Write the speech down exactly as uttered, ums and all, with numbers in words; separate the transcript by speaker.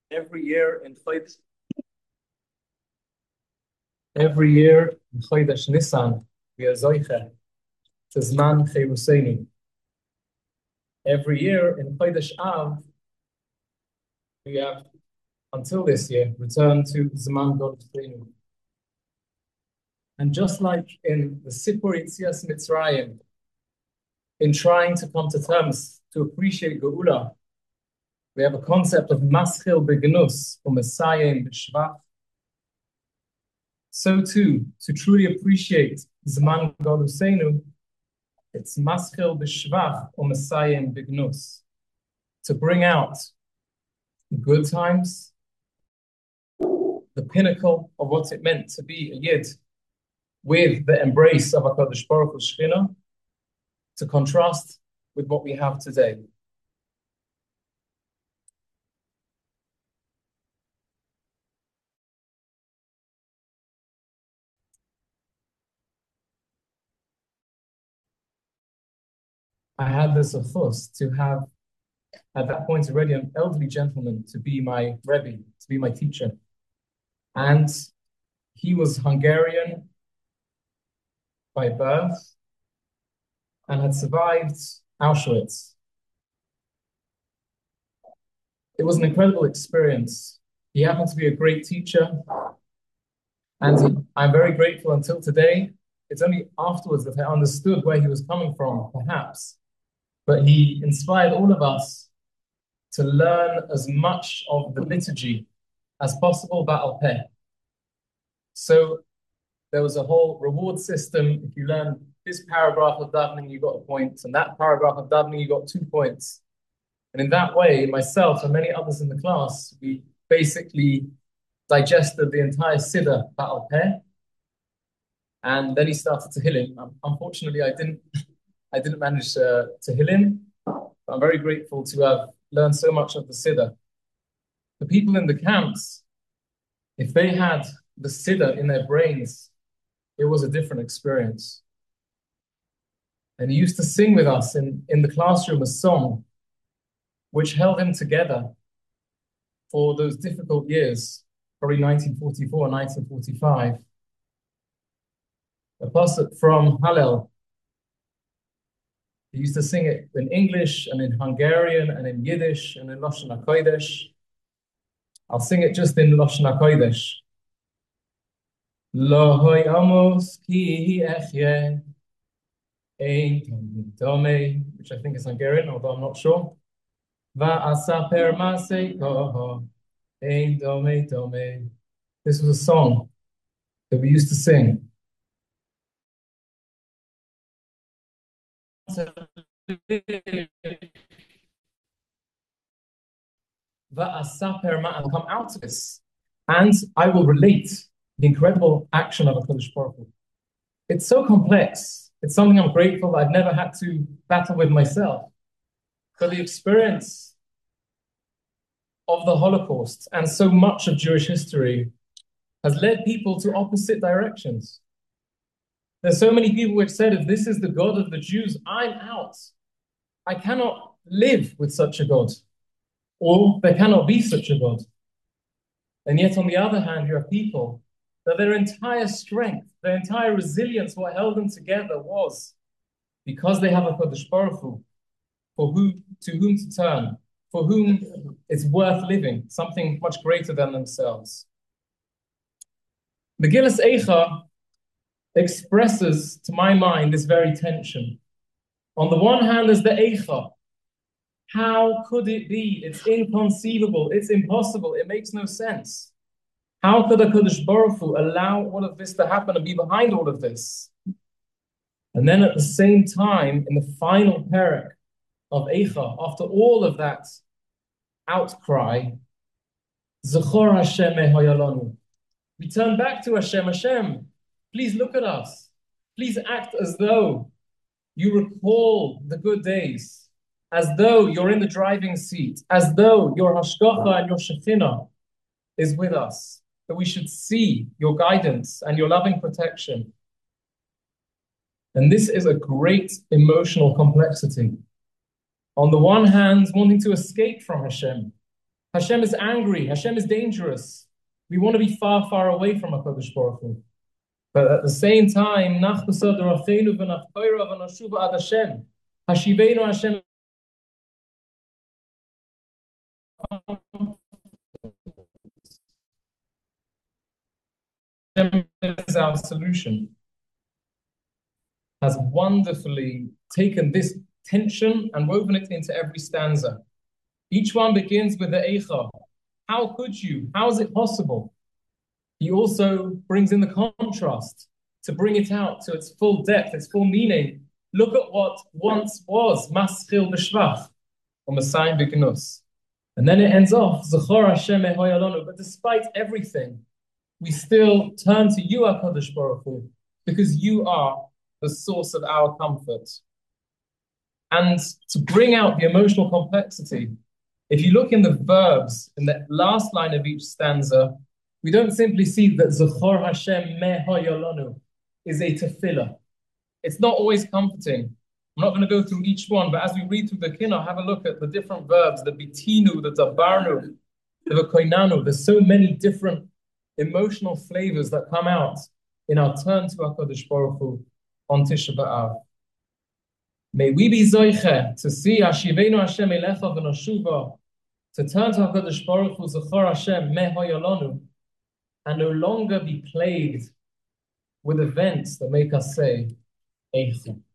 Speaker 1: Every year in Chodesh, every year in Chodesh Nisan, we are Zoiche to Zman Cheruseinu. Every year in Chodesh Av, we have, until this year, returned to Zman Golutzeinu. And just like in the Sipur Yitzias Mitzrayim, in trying to come to terms to appreciate Geula, we have a concept of Maschil Begnus, or Messiah B'Shvach. So too, to truly appreciate Zman Golutzeinu, it's Maschil B'Shvach, or Messiah Begnus, to bring out the good times, the pinnacle of what it meant to be a Yid, with the embrace of HaKadosh Baruch Hu Shechina, to contrast with what we have today. I had the zechus to have, at that point already, an elderly gentleman to be my Rebbe, to be my teacher. And he was Hungarian by birth and had survived Auschwitz. It was an incredible experience. He happened to be a great teacher, and I'm very grateful until today. It's only afterwards that I understood where he was coming from, perhaps. But he inspired all of us to learn as much of the liturgy as possible, Ba'al Peh. So there was a whole reward system. If you learn this paragraph of davening, you got a point, and that paragraph of davening, you got two points. And in that way, myself and many others in the class, we basically digested the entire Siddur Ba'al Peh. And then he started Tehillim. Um, unfortunately, I didn't, I didn't manage uh, Tehillim. I'm very grateful to have learned so much of the Siddur. The people in the camps, if they had the Siddur in their brains, it was a different experience. And he used to sing with us in, in the classroom a song which held him together for those difficult years, probably nineteen forty-four, nineteen forty-five. A pasuk from Hallel. He used to sing it in English and in Hungarian and in Yiddish and in Lashon HaKodesh. I'll sing it just in Lashon HaKodesh. Lo hoy amos ki echye ein tomei, which I think is Hungarian, although I'm not sure. Va'asaper maseikoho ein tomei tomei. This was a song that we used to sing. I'll come out of this and I will relate the incredible action of HaKadosh Baruch Hu. It's so complex. It's something I'm grateful that I've never had to battle with myself. But the experience of the Holocaust and so much of Jewish history has led people to opposite directions. There's so many people which said, if this is the God of the Jews, I'm out. I cannot live with such a God. Or there cannot be such a God. And yet, on the other hand, you have people that their entire strength, their entire resilience, what held them together was because they have a HaKadosh Baruch Hu, for who, to whom to turn, for whom it's worth living, something much greater than themselves. Megillas Eicha expresses, to my mind, this very tension. On the one hand, there's the Eicha. How could it be? It's inconceivable. It's impossible. It makes no sense. How could HaKadosh Baruch Hu allow all of this to happen and be behind all of this? And then at the same time, in the final parak of Eicha, after all of that outcry, Zechor Hashem Hayalonu. We turn back to Hashem. Hashem, please look at us. Please act as though you recall the good days, as though you're in the driving seat, as though your hashgacha and your shekhinah is with us, that we should see your guidance and your loving protection. And this is a great emotional complexity. On the one hand, wanting to escape from Hashem. Hashem is angry. Hashem is dangerous. We want to be far, far away from HaKadosh Baruch Hu. But at the same time, Nach b'sod Racheinu v'nach toira v'nashuva ad Hashem. Hashivenu Hashem is our solution. Has wonderfully taken this tension and woven it into every stanza. Each one begins with the Eicha. How could you? How is it possible? He also brings in the contrast to bring it out to its full depth, its full meaning. Look at what once was Maschil b'shvach or Masayim b'gnus. And then it ends off, Zechor Hashem ehoyalonu. But despite everything, we still turn to you, HaKadosh Baruch Hu, because you are the source of our comfort. And to bring out the emotional complexity, if you look in the verbs in the last line of each stanza, we don't simply see that Zechor Hashem mehoyalonu is a tefillah. It's not always comforting. I'm not going to go through each one, but as we read through the Kinnah, have a look at the different verbs, the bitinu, the tabarnu, the koinanu. There's so many different emotional flavors that come out in our turn to HaKadosh Baruch Hu on Tisha B'Av. May we be zoiche to see Hashivenu Hashem elecha v'noshuva, to turn to HaKadosh Baruch Hu, Zechor Hashem mehoyalonu, and no longer be plagued with events that make us say, Eicha.